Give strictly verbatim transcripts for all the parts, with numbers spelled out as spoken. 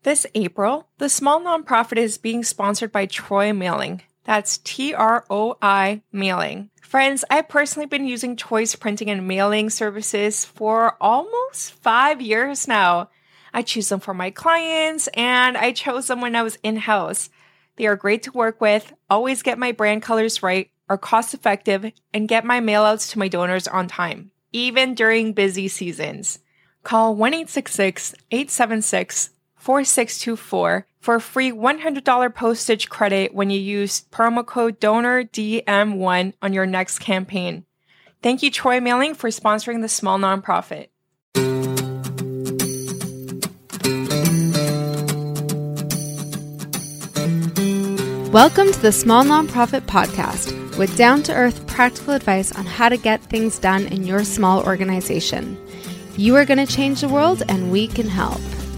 This April, the Small Nonprofit is being sponsored by Troi Mailing. That's T R O I Mailing. Friends, I've personally been using Troi's printing and mailing services for almost five years now. I choose them for my clients, and I chose them when I was in-house. They are great to work with, always get my brand colors right, are cost-effective, and get my mailouts to my donors on time, even during busy seasons. Call one eight six six, eight seven six, four six two four for a free one hundred dollars postage credit when you use promo code donor D M one on your next campaign. Thank you, Troi Mailing, for sponsoring the Small Nonprofit. Welcome to the Small Nonprofit Podcast with down-to-earth practical advice on how to get things done in your small organization. You are going to change the world, and we can help.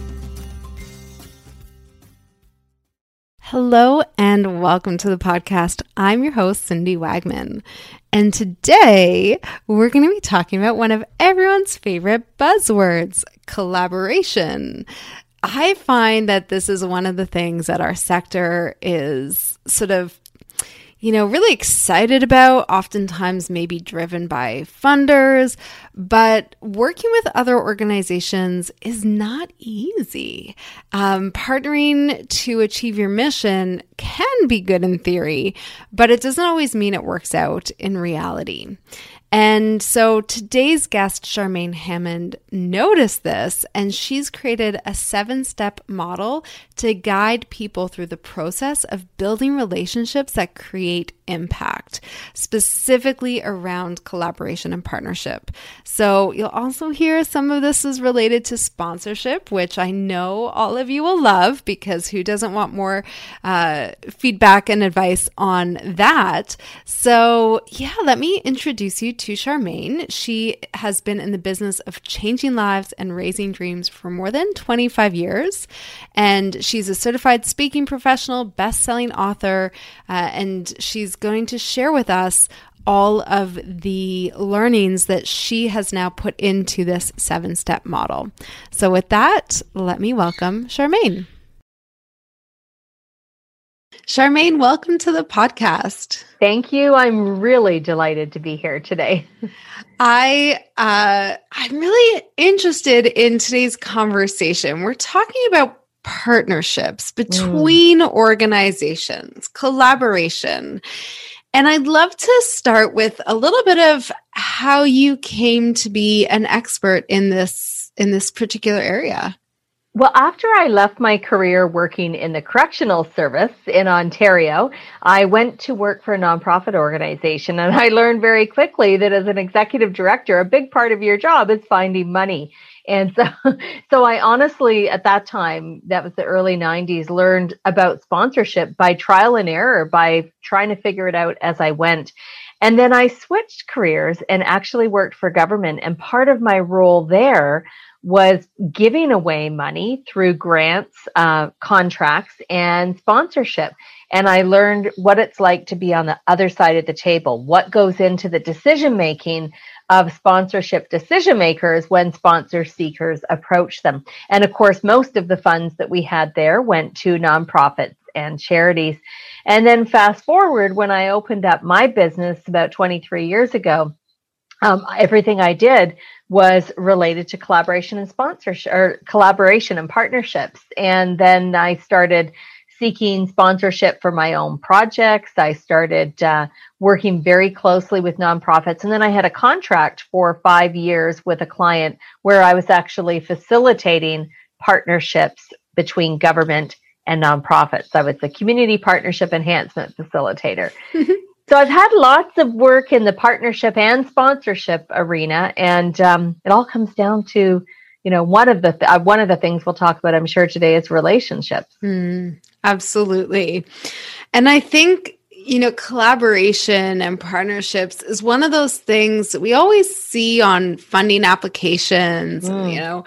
Hello and welcome to the podcast. I'm your host, Cindy Wagman. And today we're going to be talking about one of everyone's favorite buzzwords, collaboration. I find that this is one of the things that our sector is sort of, you know, really excited about, oftentimes maybe driven by funders, but working with other organizations is not easy. Um, partnering to achieve your mission can be good in theory, but it doesn't always mean it works out in reality. And so today's guest, Charmaine Hammond, noticed this, and she's created a seven-step model to guide people through the process of building relationships that create impact, specifically around collaboration and partnership. So you'll also hear some of this is related to sponsorship, which I know all of you will love, because who doesn't want more uh, feedback and advice on that? So yeah, let me introduce you to Charmaine. She has been in the business of changing lives and raising dreams for more than twenty-five years. And she's a certified speaking professional, best-selling author, uh, and she's going to share with us all of the learnings that she has now put into this seven-step model. So with that, let me welcome Charmaine. Charmaine, welcome to the podcast. Thank you. I'm really delighted to be here today. I, uh, I'm really interested in today's conversation. We're talking about partnerships between mm. organizations, collaboration. And I'd love to start with a little bit of how you came to be an expert in this, in this particular area. Well, after I left my career working in the correctional service in Ontario, I went to work for a nonprofit organization, and I learned very quickly that as an executive director, a big part of your job is finding money. And so, so I honestly, at that time, that was the early nineties, learned about sponsorship by trial and error, by trying to figure it out as I went. And then I switched careers and actually worked for government. And part of my role there was giving away money through grants, uh, contracts, and sponsorship. And I learned what it's like to be on the other side of the table, what goes into the decision-making of sponsorship decision makers when sponsor seekers approach them. And of course, most of the funds that we had there went to nonprofits and charities. And then fast forward, when I opened up my business about twenty-three years ago, um, everything I did was related to collaboration and sponsorship, or collaboration and partnerships. And then I started seeking sponsorship for my own projects. I started uh, working very closely with nonprofits. And then I had a contract for five years with a client where I was actually facilitating partnerships between government and nonprofits. I was the community partnership enhancement facilitator. So I've had lots of work in the partnership and sponsorship arena. And um, it all comes down to, you know, one of the th- uh, one of the things we'll talk about, I'm sure, today is relationships. Mm, absolutely. And I think, you know, collaboration and partnerships is one of those things that we always see on funding applications. Mm. And, you know,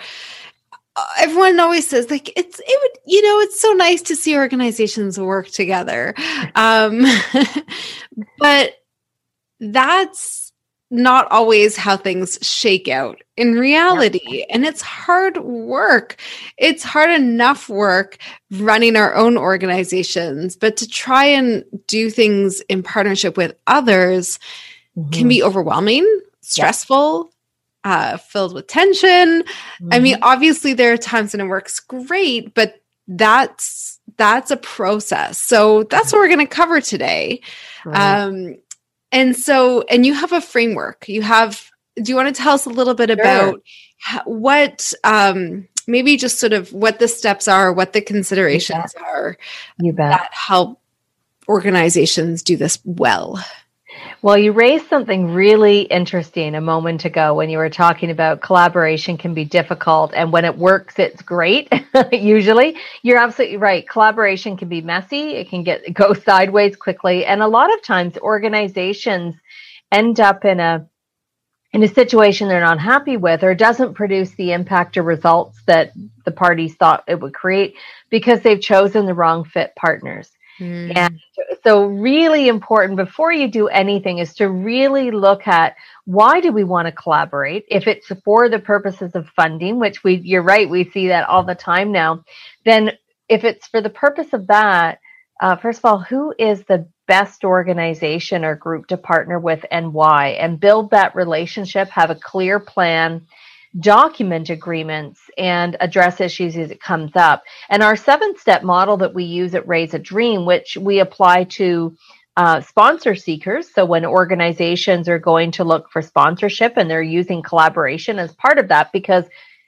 everyone always says, like, it's, it would, you know, it's so nice to see organizations work together. Um, but that's not always how things shake out in reality. Yep. And it's hard work. It's hard enough work running our own organizations, but to try and do things in partnership with others mm-hmm. can be overwhelming, stressful, yep. uh, filled with tension. Mm-hmm. I mean, obviously there are times when it works great, but that's, that's a process. So that's what we're going to cover today. Right. Um, And so, and you have a framework. You have, do you want to tell us a little bit sure. about how, what, um, maybe just sort of what the steps are, what the considerations you are you bet. that help organizations do this well? Well, you raised something really interesting a moment ago when you were talking about collaboration can be difficult, and when it works, it's great. Usually, you're absolutely right. Collaboration can be messy. It can get go sideways quickly, and a lot of times, organizations end up in a in a situation they're not happy with, or doesn't produce the impact or results that the parties thought it would create because they've chosen the wrong fit partners. Mm. And so really important before you do anything is to really look at, why do we want to collaborate? If it's for the purposes of funding, which we, you're right, we see that all the time now, then if it's for the purpose of that, uh, first of all, who is the best organization or group to partner with and why? And build that relationship, have a clear plan, document agreements, and address issues as it comes up. And our seven-step model that we use at Raise a Dream, which we apply to uh, sponsor seekers. So when organizations are going to look for sponsorship and they're using collaboration as part of that, because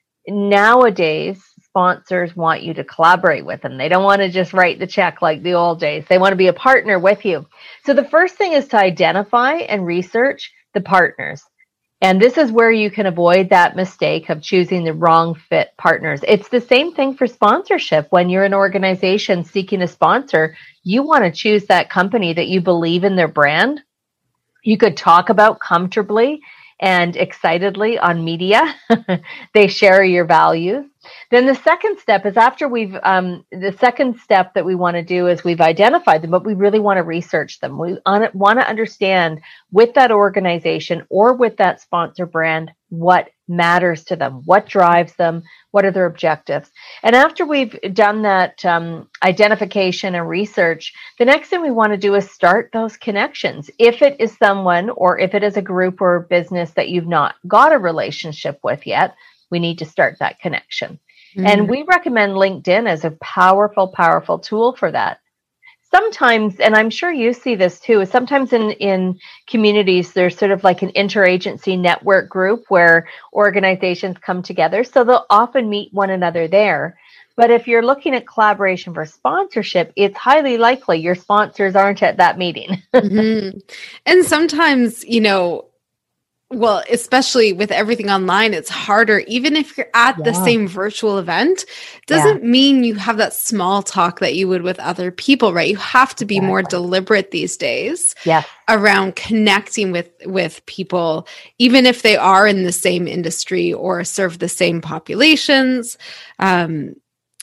nowadays sponsors want you to collaborate with them. They don't want to just write the check like the old days. They want to be a partner with you. So the first thing is to identify and research the partners. And this is where you can avoid that mistake of choosing the wrong fit partners. It's the same thing for sponsorship. When you're an organization seeking a sponsor, you want to choose that company that you believe in their brand. You could talk about comfortably and excitedly on media. They share your values. Then the second step is after we've, um, the second step that we want to do is we've identified them, but we really want to research them. We un- want to understand with that organization or with that sponsor brand, what matters to them, what drives them, what are their objectives. And after we've done that um, identification and research, the next thing we want to do is start those connections. If it is someone or if it is a group or business that you've not got a relationship with yet, we need to start that connection. Mm-hmm. And we recommend LinkedIn as a powerful, powerful tool for that. Sometimes, and I'm sure you see this too, sometimes in, in communities, there's sort of like an interagency network group where organizations come together. So they'll often meet one another there. But if you're looking at collaboration for sponsorship, it's highly likely your sponsors aren't at that meeting. Mm-hmm. And sometimes, you know, well, especially with everything online, it's harder. Even if you're at yeah. the same virtual event, doesn't yeah. mean you have that small talk that you would with other people, right? You have to be exactly. more deliberate these days yeah. around connecting with, with people, even if they are in the same industry or serve the same populations. Um,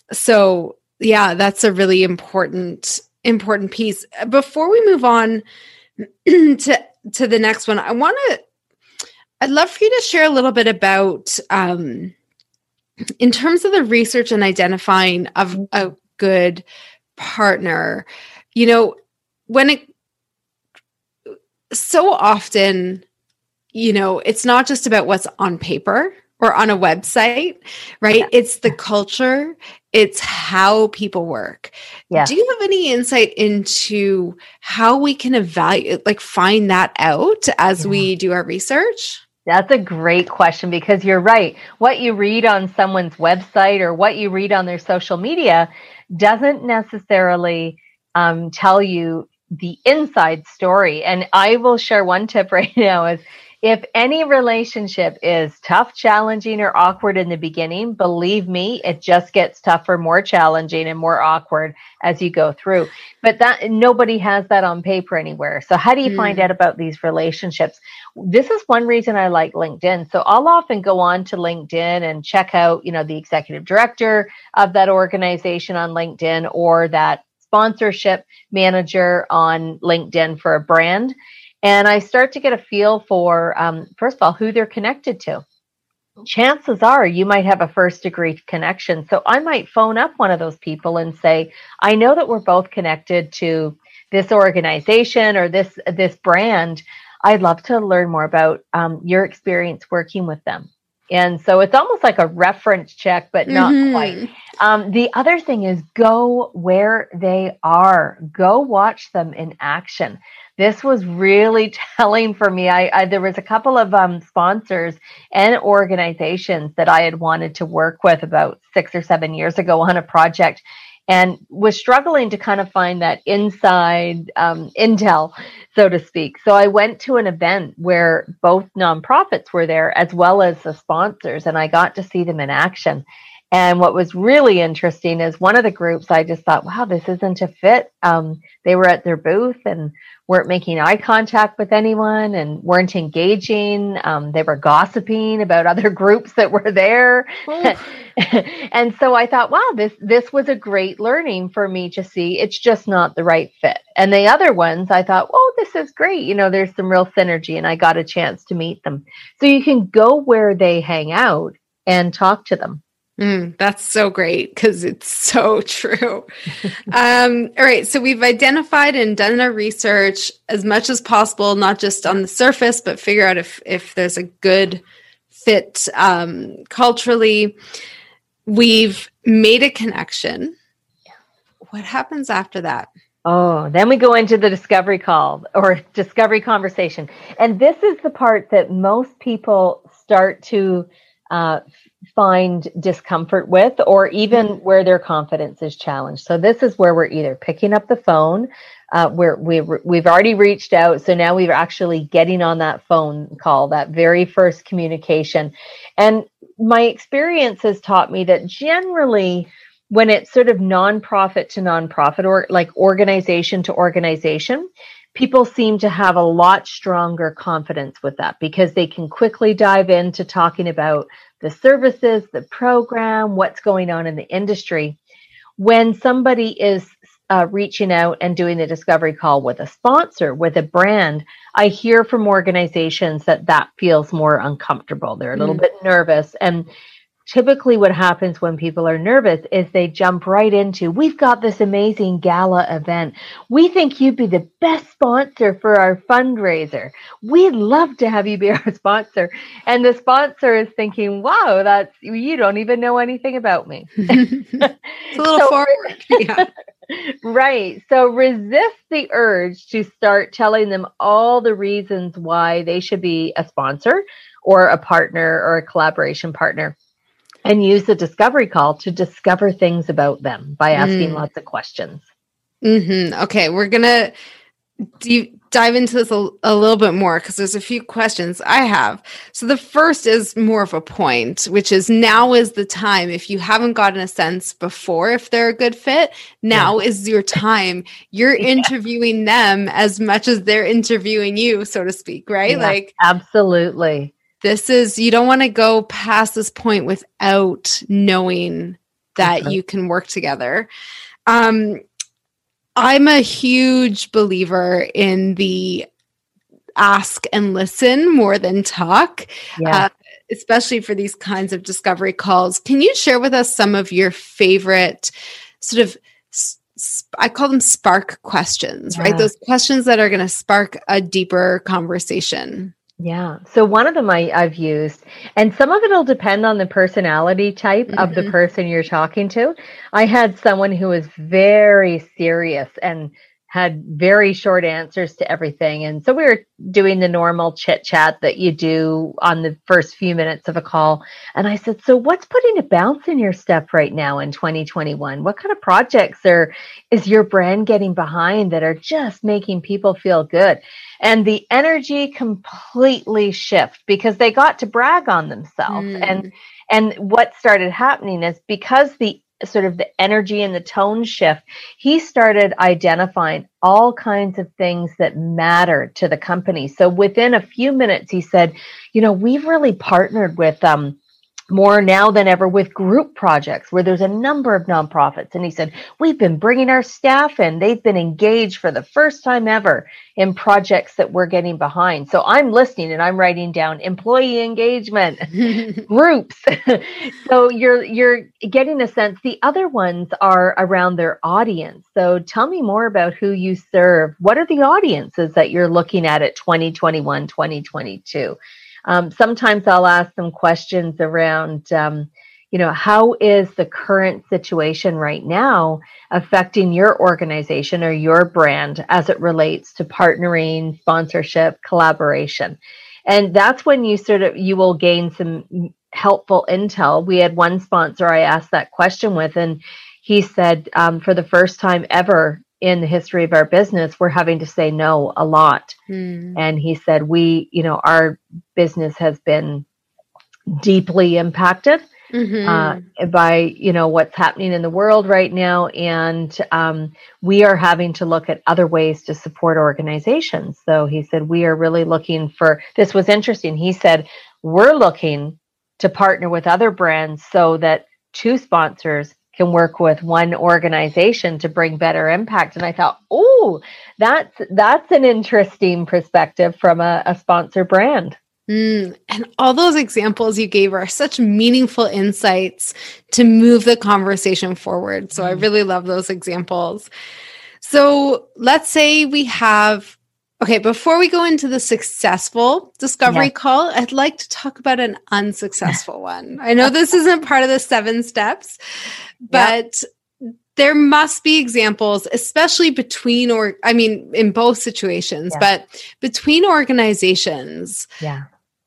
so yeah, that's a really important, important piece. Before we move on to, to the next one, I want to, I'd love for you to share a little bit about, um, in terms of the research and identifying of a good partner, you know, when it, so often, you know, it's not just about what's on paper or on a website, right? Yeah. It's the culture. It's how people work. Yeah. Do you have any insight into how we can evaluate, like find that out as yeah. we do our research? That's a great question, because you're right. What you read on someone's website or what you read on their social media doesn't necessarily um, tell you the inside story. And I will share one tip right now is, if any relationship is tough, challenging, or awkward in the beginning, believe me, it just gets tougher, more challenging, and more awkward as you go through. But that nobody has that on paper anywhere. So how do you mm. find out about these relationships? This is one reason I like LinkedIn. So I'll often go on to LinkedIn and check out, you know, the executive director of that organization on LinkedIn, or that sponsorship manager on LinkedIn for a brand. And I start to get a feel for, um, first of all, who they're connected to. Chances are you might have a first degree connection. So I might phone up one of those people and say, I know that we're both connected to this organization or this, this brand. I'd love to learn more about um, your experience working with them. And so it's almost like a reference check, but not mm-hmm. quite. Um, the other thing is go where they are. Go watch them in action. This was really telling for me. I, I there was a couple of um, sponsors and organizations that I had wanted to work with about six or seven years ago on a project, and was struggling to kind of find that inside um, intel, so to speak. So I went to an event where both nonprofits were there as well as the sponsors, and I got to see them in action. And what was really interesting is one of the groups, I just thought, wow, this isn't a fit. Um, they were at their booth and weren't making eye contact with anyone and weren't engaging. Um, they were gossiping about other groups that were there. And so I thought, wow, this, this was a great learning for me to see. It's just not the right fit. And the other ones, I thought, oh, this is great. You know, there's some real synergy, and I got a chance to meet them. So you can go where they hang out and talk to them. Mm, that's so great because it's so true. um, all right. So we've identified and done our research as much as possible, not just on the surface, but figure out if, if there's a good fit um, culturally. We've made a connection. What happens after that? Oh, then we go into the discovery call or discovery conversation. And this is the part that most people start to uh, find discomfort with, or even where their confidence is challenged. So this is where we're either picking up the phone, uh, where we've, we've already reached out. So now we're actually getting on that phone call, that very first communication. And my experience has taught me that generally when it's sort of nonprofit to nonprofit, or like organization to organization, people seem to have a lot stronger confidence with that because they can quickly dive into talking about the services, the program, what's going on in the industry. When somebody is uh, reaching out and doing the discovery call with a sponsor, with a brand, I hear from organizations that that feels more uncomfortable. They're a little mm. bit nervous. And typically what happens when people are nervous is they jump right into, we've got this amazing gala event. We think you'd be the best sponsor for our fundraiser. We'd love to have you be our sponsor. And the sponsor is thinking, wow, that's, you don't even know anything about me. It's a little so, forward. Yeah. Right. So resist the urge to start telling them all the reasons why they should be a sponsor or a partner or a collaboration partner. And use the discovery call to discover things about them by asking mm. lots of questions. Mm-hmm. Okay, we're going to d- dive into this a, a little bit more because there's a few questions I have. So the first is more of a point, which is now is the time. If you haven't gotten a sense before if they're a good fit, now yeah. is your time. You're yeah. interviewing them as much as they're interviewing you, so to speak, right? Yeah, like absolutely. This is, you don't want to go past this point without knowing that okay. you can work together. Um, I'm a huge believer in the ask and listen more than talk, yeah. uh, especially for these kinds of discovery calls. Can you share with us some of your favorite sort of, I call them spark questions, yeah. right? Those questions that are going to spark a deeper conversation. Yeah. So one of them I, I've used, and some of it will depend on the personality type mm-hmm. of the person you're talking to. I had someone who was very serious and had very short answers to everything. And so we were doing the normal chit chat that you do on the first few minutes of a call. And I said, so what's putting a bounce in your step right now in twenty twenty-one? What kind of projects are, is your brand getting behind that are just making people feel good? And the energy completely shift because they got to brag on themselves. Mm. And, and what started happening is because the sort of the energy and the tone shift, he started identifying all kinds of things that matter to the company. So within a few minutes, he said, you know, we've really partnered with um, more now than ever with group projects where there's a number of nonprofits. And he said, we've been bringing our staff in. They've been engaged for the first time ever in projects that we're getting behind. So I'm listening and I'm writing down employee engagement groups. So you're, you're getting a sense. The other ones are around their audience. So tell me more about who you serve. What are the audiences that you're looking at at twenty twenty-one, twenty twenty-two? Um, sometimes I'll ask them questions around, um, you know, how is the current situation right now affecting your organization or your brand as it relates to partnering, sponsorship, collaboration? And that's when you sort of, you will gain some helpful intel. We had one sponsor I asked that question with, and he said, um, for the first time ever in the history of our business, we're having to say no a lot. Mm. And he said, we, you know, our business has been deeply impacted mm-hmm. uh, by, you know, what's happening in the world right now. And um, we are having to look at other ways to support organizations. So he said, we are really looking for, this was interesting. He said, we're looking to partner with other brands so that two sponsors can work with one organization to bring better impact. And I thought, oh, that's that's an interesting perspective from a, a sponsor brand. Mm, and all those examples you gave are such meaningful insights to move the conversation forward. So mm. I really love those examples. So let's say we have, okay, before we go into the successful discovery yes. call, I'd like to talk about an unsuccessful one. I know this isn't part of the seven steps, but yep. there must be examples, especially between, or I mean, in both situations, yeah. but between organizations. Yeah.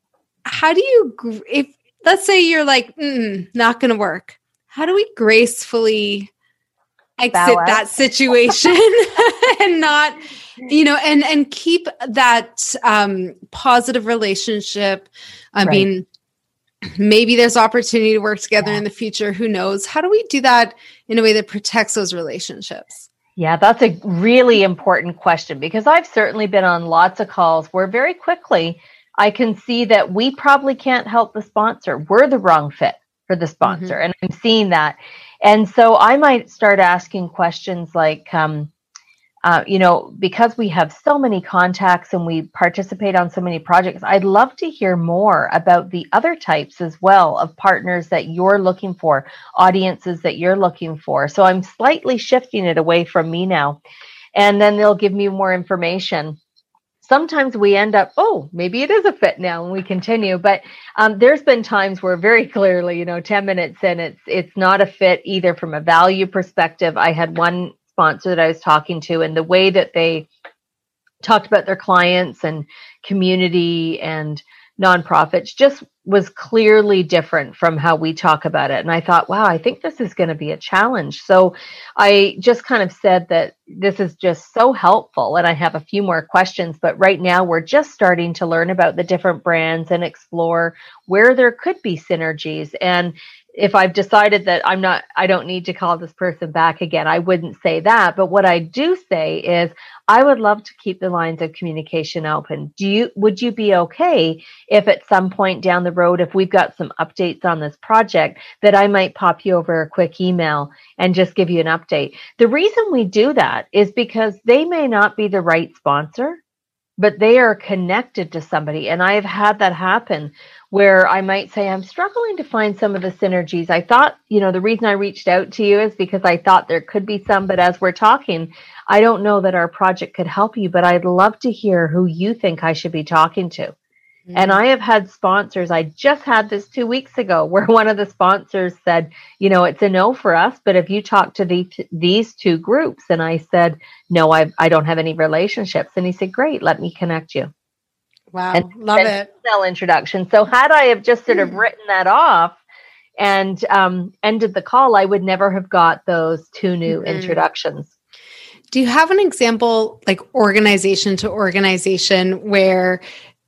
How do you, if let's say you're like, mm, not going to work, how do we gracefully exit Balance. that situation and not, you know, and, and keep that um, positive relationship? I right. mean, maybe there's opportunity to work together yeah. in the future. Who knows? How do we do that in a way that protects those relationships? Yeah, that's a really important question, because I've certainly been on lots of calls where very quickly I can see that we probably can't help the sponsor. We're the wrong fit for the sponsor. Mm-hmm. And I'm seeing that. And so I might start asking questions like, um, uh, you know, because we have so many contacts and we participate on so many projects, I'd love to hear more about the other types as well of partners that you're looking for, audiences that you're looking for. So I'm slightly shifting it away from me now. And then they'll give me more information. Sometimes we end up, oh, maybe it is a fit now, and we continue. But um, there's been times where very clearly, you know, ten minutes in, it's it's not a fit either from a value perspective. I had one sponsor that I was talking to, and the way that they talked about their clients and community and nonprofits just was clearly different from how we talk about it. And I thought, wow, I think this is going to be a challenge. So I just kind of said that this is just so helpful. And I have a few more questions, but right now we're just starting to learn about the different brands and explore where there could be synergies. And if I've decided that I'm not, I don't need to call this person back again, I wouldn't say that. But what I do say is, I would love to keep the lines of communication open. Do you, would you be okay if at some point down the road, if we've got some updates on this project, that I might pop you over a quick email and just give you an update? The reason we do that is because they may not be the right sponsor, but they are connected to somebody. And I have had that happen where I might say, I'm struggling to find some of the synergies. I thought, you know, the reason I reached out to you is because I thought there could be some, but as we're talking, I don't know that our project could help you, but I'd love to hear who you think I should be talking to. Mm-hmm. And I have had sponsors, I just had this two weeks ago, where one of the sponsors said, you know, it's a no for us, but if you talk to the, these two groups, and I said, no, I I don't have any relationships. And he said, great, let me connect you. Wow, and love it. Email introduction. So had I have just sort of written that off and um, ended the call, I would never have got those two new mm-hmm. introductions. Do you have an example, like organization to organization, where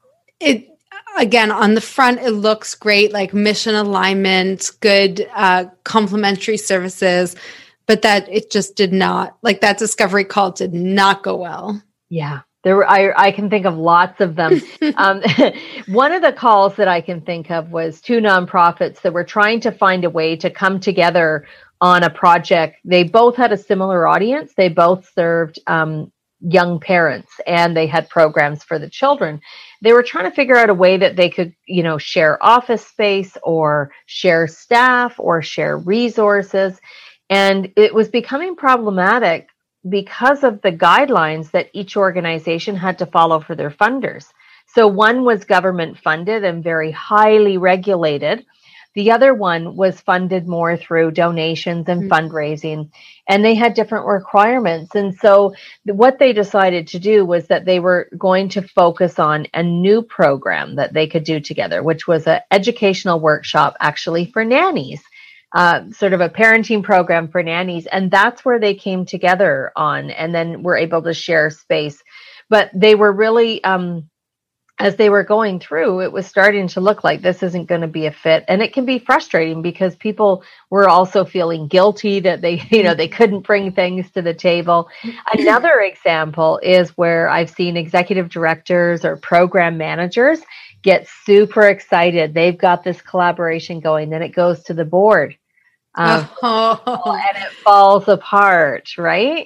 it, again, on the front, it looks great, like mission alignment, good uh, complementary services, but that it just did not, like that discovery call did not go well? Yeah. There were, I, I can think of lots of them. um, one of the calls that I can think of was two nonprofits that were trying to find a way to come together on a project. They both had a similar audience. They both served um, young parents, and they had programs for the children. They were trying to figure out a way that they could, you know, share office space or share staff or share resources. And it was becoming problematic because of the guidelines that each organization had to follow for their funders. So one was government funded and very highly regulated. The other one was funded more through donations and mm-hmm. fundraising, and they had different requirements. And so what they decided to do was that they were going to focus on a new program that they could do together, which was an educational workshop actually for nannies. Uh, sort of a parenting program for nannies. And that's where they came together on, and then were able to share space. But they were really, um, as they were going through, it was starting to look like this isn't going to be a fit. And it can be frustrating because people were also feeling guilty that they, you know, they couldn't bring things to the table. Another example is where I've seen executive directors or program managers get super excited. They've got this collaboration going. Then it goes to the board. Um, oh. And it falls apart, right?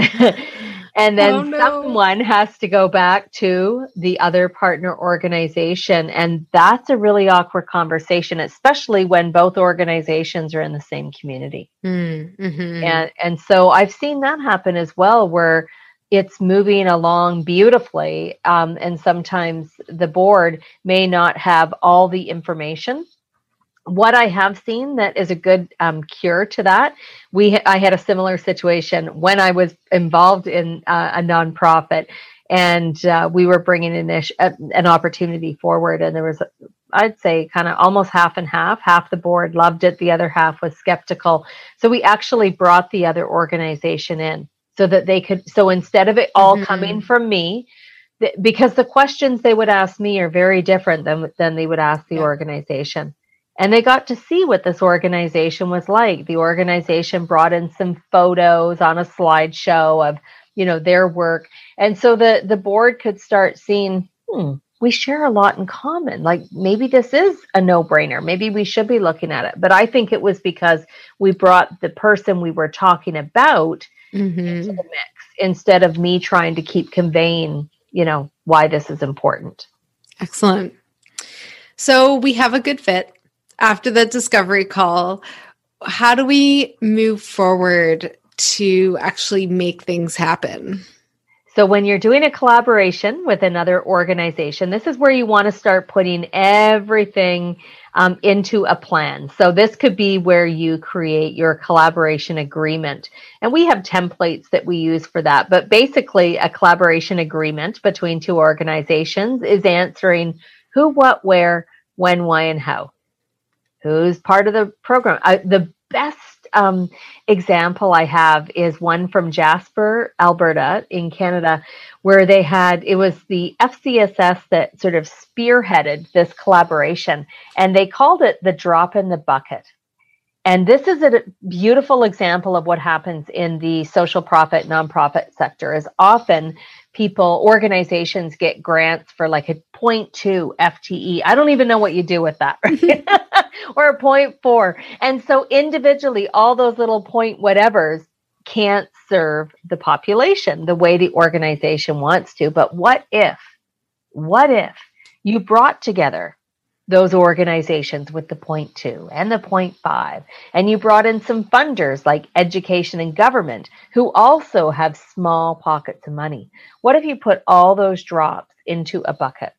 And then oh, no. someone has to go back to the other partner organization. And that's a really awkward conversation, especially when both organizations are in the same community. Mm-hmm. And, and so I've seen that happen as well, where it's moving along beautifully. Um, and sometimes the board may not have all the information. What I have seen that is a good um, cure to that, we ha- I had a similar situation when I was involved in uh, a nonprofit, and uh, we were bringing an, ish- a, an opportunity forward, and there was, I'd say, kind of almost half and half. Half the board loved it, the other half was skeptical. So we actually brought the other organization in so that they could. So instead of it all mm-hmm. coming from me, th- because the questions they would ask me are very different than than they would ask the yeah. organization. And they got to see what this organization was like. The organization brought in some photos on a slideshow of, you know, their work. And so the, the board could start seeing, hmm, we share a lot in common. Like maybe this is a no-brainer. Maybe we should be looking at it. But I think it was because we brought the person we were talking about mm-hmm. into the mix instead of me trying to keep conveying, you know, why this is important. Excellent. So we have a good fit. After the discovery call, how do we move forward to actually make things happen? So when you're doing a collaboration with another organization, this is where you want to start putting everything um, into a plan. So this could be where you create your collaboration agreement. And we have templates that we use for that. But basically, a collaboration agreement between two organizations is answering who, what, where, when, why, and how. Who's part of the program? Uh, the best um, example I have is one from Jasper, Alberta in Canada, where they had, it was the F C S S that sort of spearheaded this collaboration, and they called it the drop in the bucket. And this is a beautiful example of what happens in the social profit, nonprofit sector. Is often people, organizations get grants for like a zero point two F T E. I don't even know what you do with that, right? Or a zero point four. And so individually, all those little point whatevers can't serve the population the way the organization wants to. But what if, what if you brought together those organizations with the zero point two and the zero point five, and you brought in some funders like education and government who also have small pockets of money? What if you put all those drops into a bucket?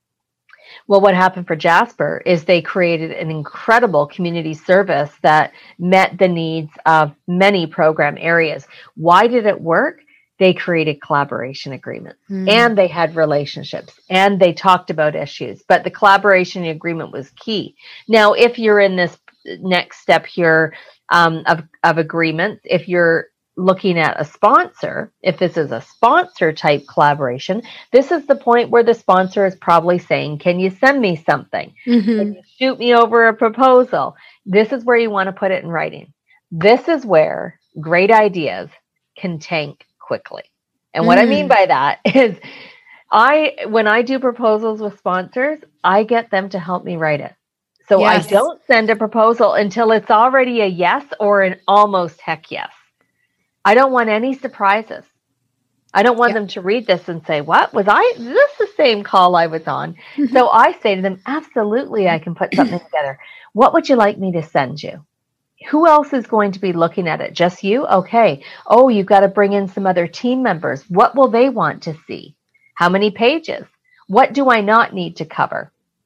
Well, what happened for Jasper is they created an incredible community service that met the needs of many program areas. Why did it work? They created collaboration agreements mm. and they had relationships and they talked about issues, but the collaboration agreement was key. Now, if you're in this next step here um, of, of agreements, if you're looking at a sponsor, if this is a sponsor type collaboration, this is the point where the sponsor is probably saying, can you send me something? Mm-hmm. Can you shoot me over a proposal? This is where you want to put it in writing. This is where great ideas can tank quickly. And what mm. I mean by that is I, when I do proposals with sponsors, I get them to help me write it. So yes. I don't send a proposal until it's already a yes or an almost heck yes. I don't want any surprises. I don't want yeah. them to read this and say, what was I, is this the same call I was on? Mm-hmm. So I say to them, absolutely, I can put something together. What would you like me to send you? Who else is going to be looking at it? Just you? Okay. Oh, you've got to bring in some other team members. What will they want to see? How many pages? What do I not need to cover?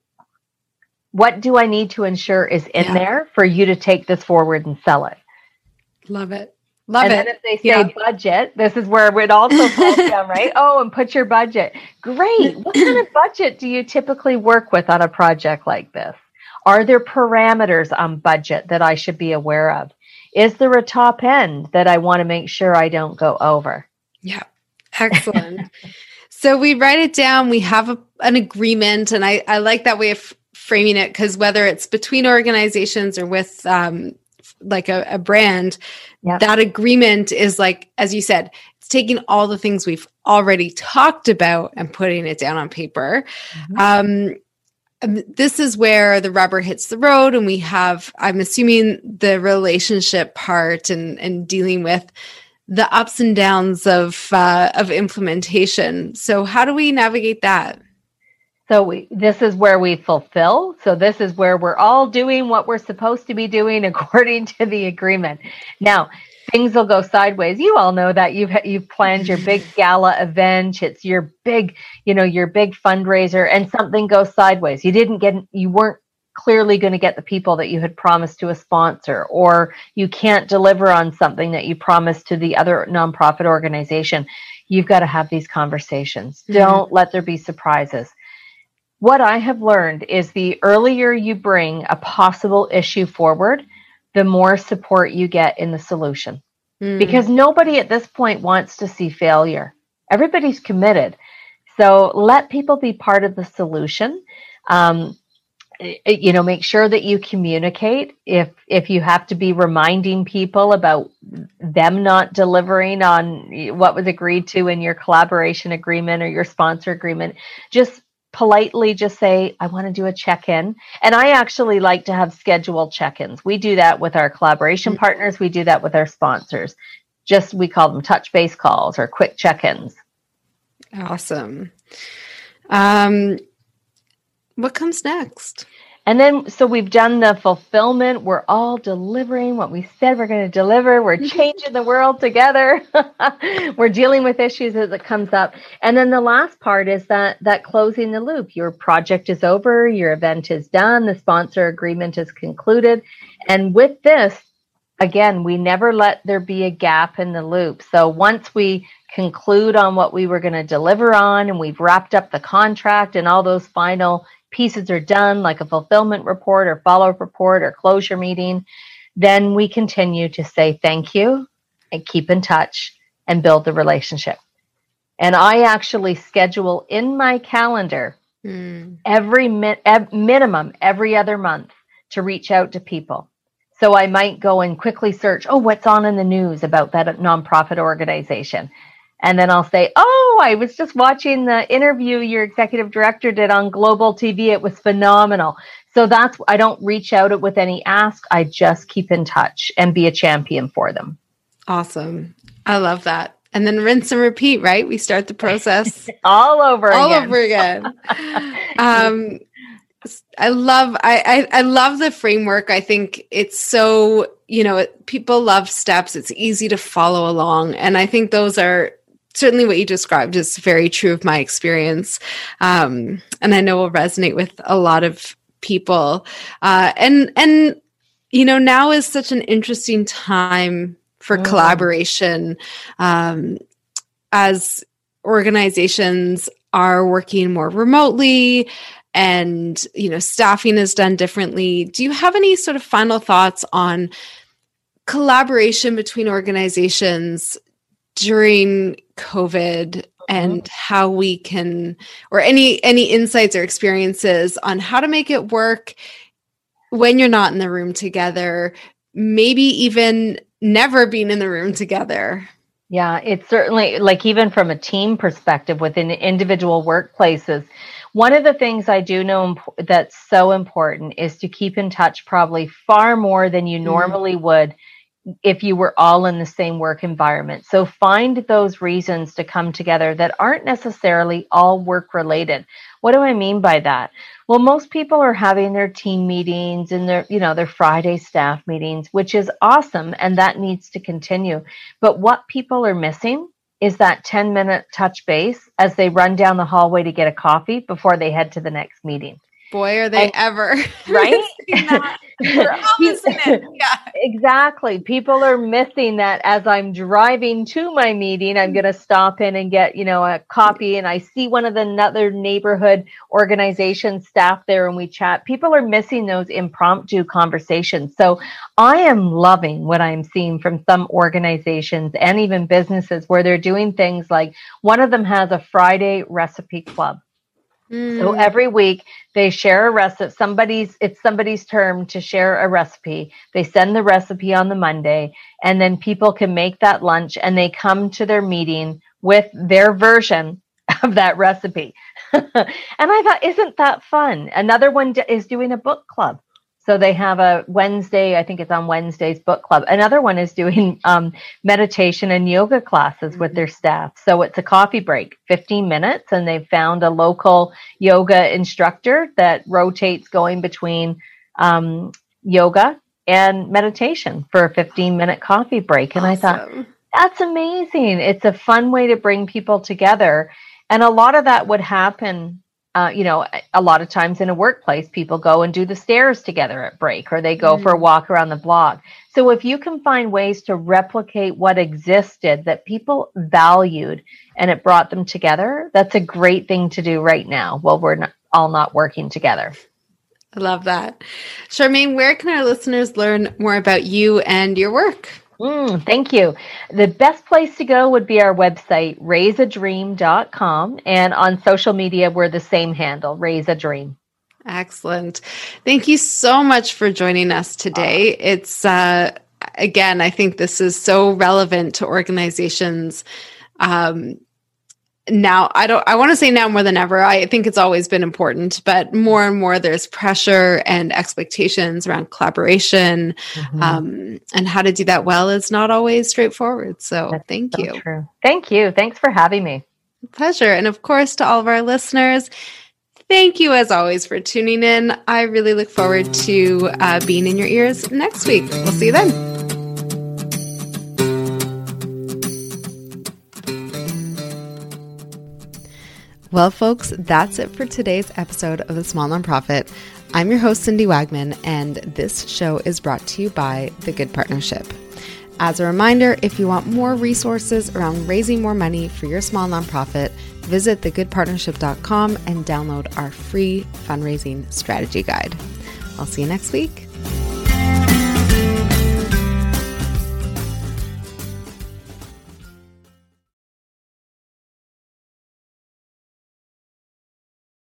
What do I need to ensure is in yeah. there for you to take this forward and sell it? Love it. Love and it. And then if they say yeah. budget, this is where it also falls down, right? Oh, and put your budget. Great. What kind of budget do you typically work with on a project like this? Are there parameters on budget that I should be aware of? Is there a top end that I want to make sure I don't go over? Yeah. Excellent. So we write it down. We have a, an agreement. And I, I like that way of framing it, because whether it's between organizations or with um, like a, a brand, yep. that agreement is like, as you said, it's taking all the things we've already talked about and putting it down on paper. Mm-hmm. Um, this is where the rubber hits the road, and we have, I'm assuming, the relationship part and, and dealing with the ups and downs of uh, of implementation. So how do we navigate that? So we, this is where we fulfill. So this is where we're all doing what we're supposed to be doing according to the agreement. Now, things will go sideways. You all know that you've you've planned your big gala event. It's your big, you know, your big fundraiser, and something goes sideways. You didn't get, you weren't clearly going to get the people that you had promised to a sponsor, or you can't deliver on something that you promised to the other nonprofit organization. You've got to have these conversations. Mm-hmm. Don't let there be surprises. What I have learned is the earlier you bring a possible issue forward, the more support you get in the solution. Mm. Because nobody at this point wants to see failure. Everybody's committed. So let people be part of the solution. Um, you know, make sure that you communicate. If if you have to be reminding people about them not delivering on what was agreed to in your collaboration agreement or your sponsor agreement, just politely just say, I want to do a check-in. And I actually like to have scheduled check-ins. We do that with our collaboration mm-hmm. partners. We do that with our sponsors. Just, we call them touch base calls or quick check-ins. Awesome. Um, what comes next? And then, so we've done the fulfillment. We're all delivering what we said we're going to deliver. We're changing the world together. We're dealing with issues as it comes up. And then the last part is that, that closing the loop. Your project is over. Your event is done. The sponsor agreement is concluded. And with this, again, we never let there be a gap in the loop. So once we conclude on what we were going to deliver on, and we've wrapped up the contract and all those final pieces are done, like a fulfillment report or follow-up report or closure meeting, then we continue to say thank you and keep in touch and build the relationship. And I actually schedule in my calendar mm. every mi- ev- minimum every other month to reach out to people. So I might go and quickly search, oh, what's on in the news about that nonprofit organization? And then I'll say, oh, I was just watching the interview your executive director did on Global T V. It was phenomenal. So that's, I don't reach out with any ask. I just keep in touch and be a champion for them. Awesome. I love that. And then rinse and repeat, right? We start the process all over all again. over again. um, I love, I, I, I love the framework. I think it's so, you know, it, people love steps. It's easy to follow along. And I think those are certainly what you described is very true of my experience. Um, and I know will resonate with a lot of people. Uh, and, and, you know, now is such an interesting time for mm. collaboration, um, as organizations are working more remotely and, you know, staffing is done differently. Do you have any sort of final thoughts on collaboration between organizations during COVID and how we can, or any any insights or experiences on how to make it work when you're not in the room together, maybe even never being in the room together? Yeah, it's certainly like even from a team perspective within individual workplaces. One of the things I do know imp- that's so important is to keep in touch probably far more than you normally would if you were all in the same work environment. So find those reasons to come together that aren't necessarily all work related. What do I mean by that? Well, most people are having their team meetings and their, you know, their Friday staff meetings, which is awesome. And that needs to continue. But what people are missing is that ten minute touch base as they run down the hallway to get a coffee before they head to the next meeting. Boy, are they and, ever. Right? We're all missing it. Yeah. Exactly. People are missing that as I'm driving to my meeting, I'm going to stop in and get, you know, a coffee, and I see one of the other neighborhood organization staff there and we chat. People are missing those impromptu conversations. So I am loving what I'm seeing from some organizations and even businesses where they're doing things like one of them has a Friday recipe club. Mm. So every week they share a recipe. Somebody's, it's somebody's term to share a recipe. They send the recipe on the Monday, and then people can make that lunch and they come to their meeting with their version of that recipe. And I thought, isn't that fun? Another one is doing a book club. So they have a Wednesday, I think it's on Wednesday's book club. Another one is doing um, meditation and yoga classes with their staff. So it's a coffee break, fifteen minutes, and they've found a local yoga instructor that rotates going between um, yoga and meditation for a fifteen minute coffee break. And awesome. I thought, that's amazing. It's a fun way to bring people together. And a lot of that would happen. Uh, you know, a lot of times in a workplace, people go and do the stairs together at break, or they go mm-hmm. for a walk around the block. So if you can find ways to replicate what existed that people valued and it brought them together, that's a great thing to do right now while we're not, all not working together. I love that. Charmaine, where can our listeners learn more about you and your work? Mm, thank you. The best place to go would be our website, raise a dream dot com. And on social media, we're the same handle, Raise a Dream. Excellent. Thank you so much for joining us today. It's, uh, again, I think this is so relevant to organizations. Um, now, I don't, I want to say now more than ever. I think it's always been important, but more and more there's pressure and expectations around collaboration, mm-hmm. um, and how to do that well is not always straightforward. So That's thank so you. True. Thank you. Thanks for having me. Pleasure. And of course, to all of our listeners, thank you as always for tuning in. I really look forward to uh, being in your ears next week. We'll see you then. Well, folks, that's it for today's episode of The Small Nonprofit. I'm your host, Cindy Wagman, and this show is brought to you by The Good Partnership. As a reminder, if you want more resources around raising more money for your small nonprofit, visit the good partnership dot com and download our free fundraising strategy guide. I'll see you next week.